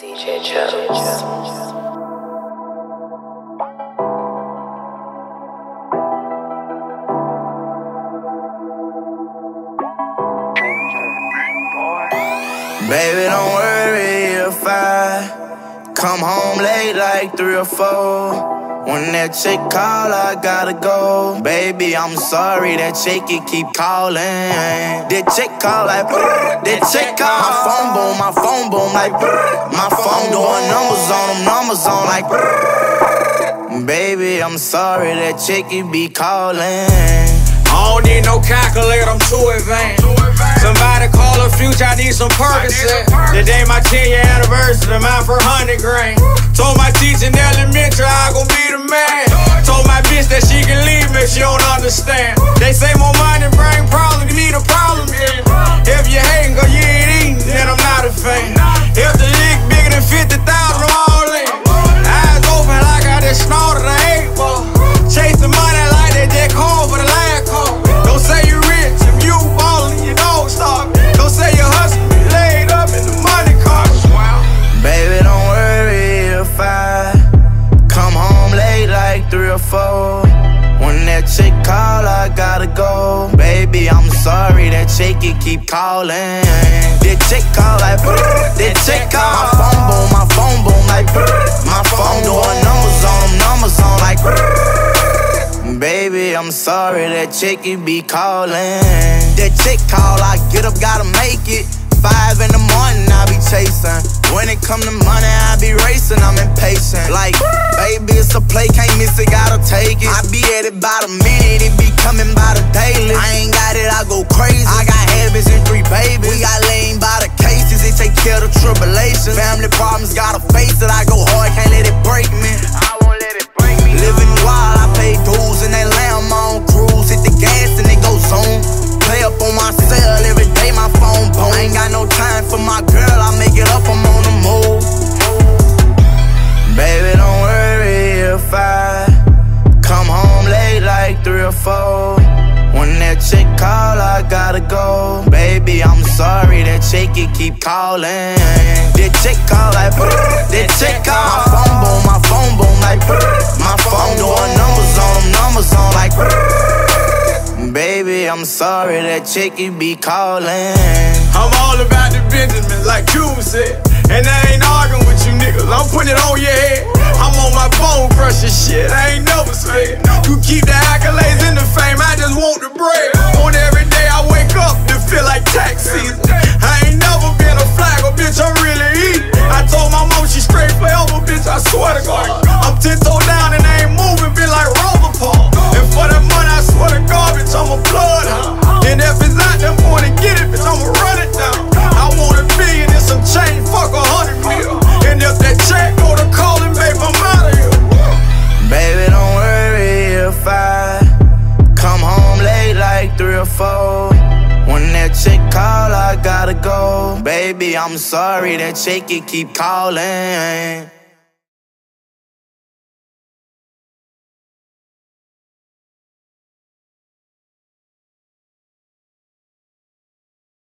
DJ Jones. Baby, don't worry if I come home late like 3 or 4. When that chick call, I gotta go. Baby, I'm sorry, that chicky keep calling. That chick call like brrr. That chick call. My phone boom like brrr. My phone doing numbers on them, numbers on like brrr. Baby, I'm sorry, that chicky be calling. I don't need no calculator, I'm too advanced. Somebody call a future, I need some Percocet. Today my 10-year anniversary, mine for 100 grand. Told my teacher in elementary I gon' be the man. Told my bitch that she can leave me if she don't understand. They say more money bring problems, give me the problem, yeah. If you hatin', cause you ain't eatin', then I'm not a fan. If the lick bigger than 50,000, I'm all in. Eyes open like I just snorted an 8-ball. Chase the money like they just called for the last call. Don't say you rich if you ballin', you don't stop. Don't say you hustle, you laid up in the money car. Baby, don't worry if I come home late like 3 or 4. When that chick call, I gotta go. Baby, I'm sorry, that chicky keep calling. That chick call like brrr. That chick call. My phone boom like brrr. My phone doing numbers on them, numbers on like brrr. Baby, I'm sorry, that chicky be calling. That chick call, I get up, gotta make it. 5 in the morning, I be chasing. When it come to money, I be racing, I'm impatient. Like, baby, it's a play, can't miss it, gotta take it. I be at it by the minute, it be coming by the daily. I ain't got it, I go crazy. I got habits and 3 babies. We got laying by the cases, it take care of the tribulations. Family problems, gotta face it, I go hard, can't let it break me. I won't let it break me. Living wild, I pay dues in that lamb on cruise. Hit the gas and it go zoom. Play up on my cell every day, my phone boom. I ain't got no time for my girl, I make it up, I'm on the move. Baby, don't worry if I come home late like 3 or 4. When that chick call, I gotta go. Baby, I'm sorry, that chicky keep calling. That chick call like brrr. That chick call. My phone boom like brrr. My phone doing numbers on them, numbers on like brrr. Baby, I'm sorry, that chicky be calling. I'm all about the Benjamin, like Cube said. And I ain't arguing with you niggas, I'm putting it on your head. I'm on my bone crushing shit, I ain't never scared. You keep the accolades and the fame, I just want the bread. On every day I wake up, it feel like tax season. I ain't never been a flagger, bitch, I'm really eating. I told my mom she straight forever, bitch, I swear to God. I'm 10 toes down and I ain't moving, feel like Rover Paul. And for that money, I swear to God, bitch, I'm a bloodhound. And if it's out there for to get it, bitch, I'ma run it down. I want $1 billion and some change, fuck 100 mil. And if that check go to calling, babe, I'm out of here. Baby, don't worry if I come home late like 3 or 4. When that chick call, I gotta go. Baby, I'm sorry, that chicky keep calling.